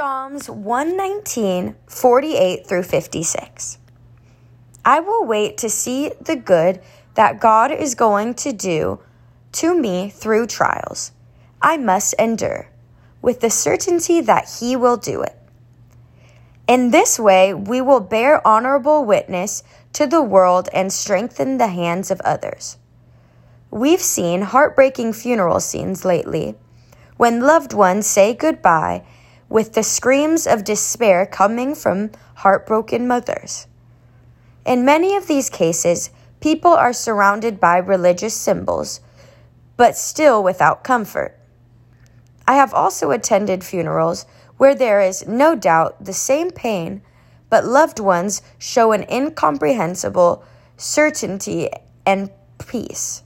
Psalms 119:48 through 56. I will wait to see the good that God is going to do to me through trials. I must endure, with the certainty that He will do it. In this way, we will bear honorable witness to the world and strengthen the hands of others. We've seen heartbreaking funeral scenes lately, when loved ones say goodbye with the screams of despair coming from heartbroken mothers. In many of these cases, people are surrounded by religious symbols, but still without comfort. I have also attended funerals where there is no doubt the same pain, but loved ones show an incomprehensible certainty and peace.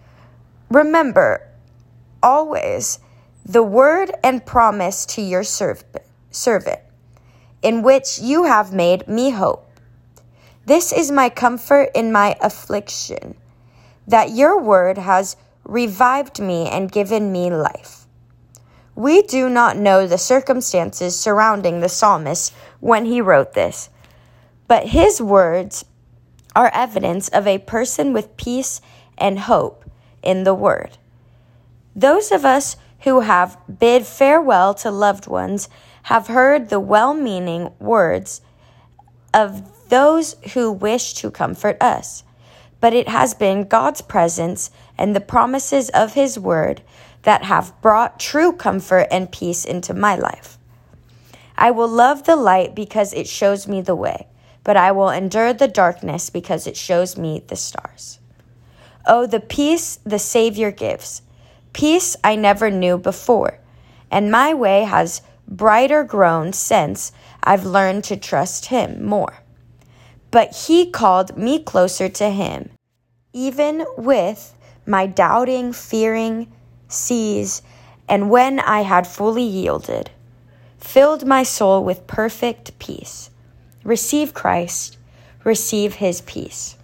Remember, always, the word and promise to your servant, in which you have made me hope. This is my comfort in my affliction, that your word has revived me and given me life. We do not know the circumstances surrounding the psalmist when he wrote this, but his words are evidence of a person with peace and hope in the word. Those of us who have bid farewell to loved ones have heard the well-meaning words of those who wish to comfort us, but it has been God's presence and the promises of His word that have brought true comfort and peace into my life. I will love the light because it shows me the way, but I will endure the darkness because it shows me the stars. Oh, the peace the Savior gives, peace I never knew before, and my way has brighter grown since I've learned to trust Him more. But He called me closer to Him, even with my doubting, fearing seas, and when I had fully yielded, filled my soul with perfect peace. Receive Christ, receive His peace.